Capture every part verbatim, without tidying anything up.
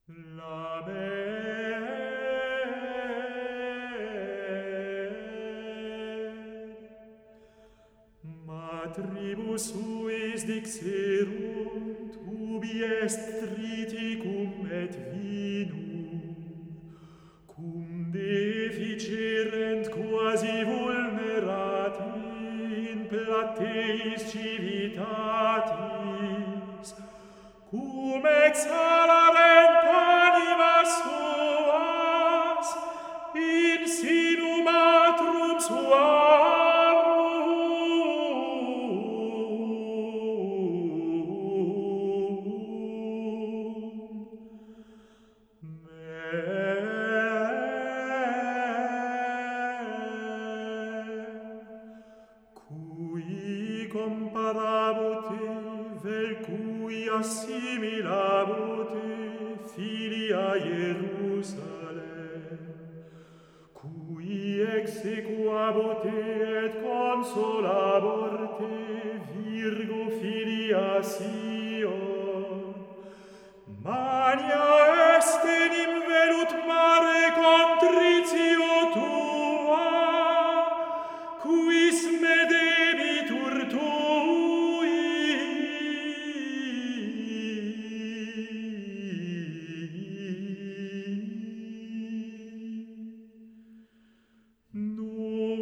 La mer, matribus suis dixerunt, ubi est triticum et vinum, cum deficerent quasi vulnerati in plateis civitatis, cum exhalarent animas suas in sinum atrum suarum. Cui comparabute, vel cui assimilabute, filia Ierusalem, cui exequabute et consolaborte, Virgo filia Sion, mania est enim velut mare contritio tua, quis me debitur tui. Nu,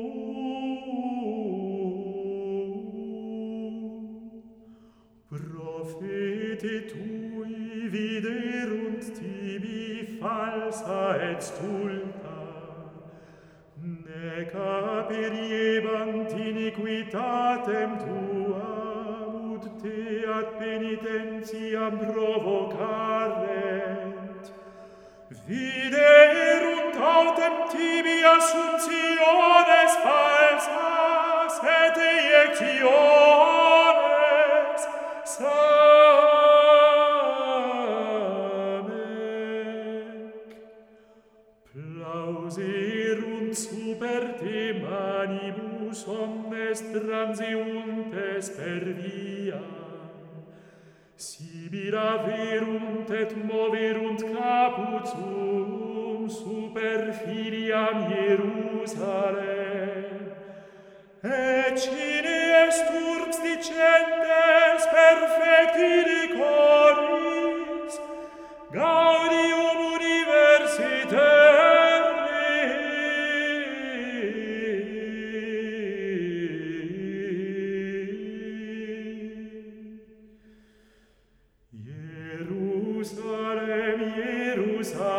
profete tui viderunt tibi falsa et stulta, nec aperiebant iniquitatem tuam, ut te ad penitentiam provocarent. Viderunt autem tibi assumptiones falsas et eiectiones samec. Plauserunt super te manibus omnes transeuntes per viam, sibi raverunt et moverunt caput suum super filiam Ierusalem, et cine est urbs dicentes perfecti decoris, gaudium universitatem. Jerusalem, Jerusalem,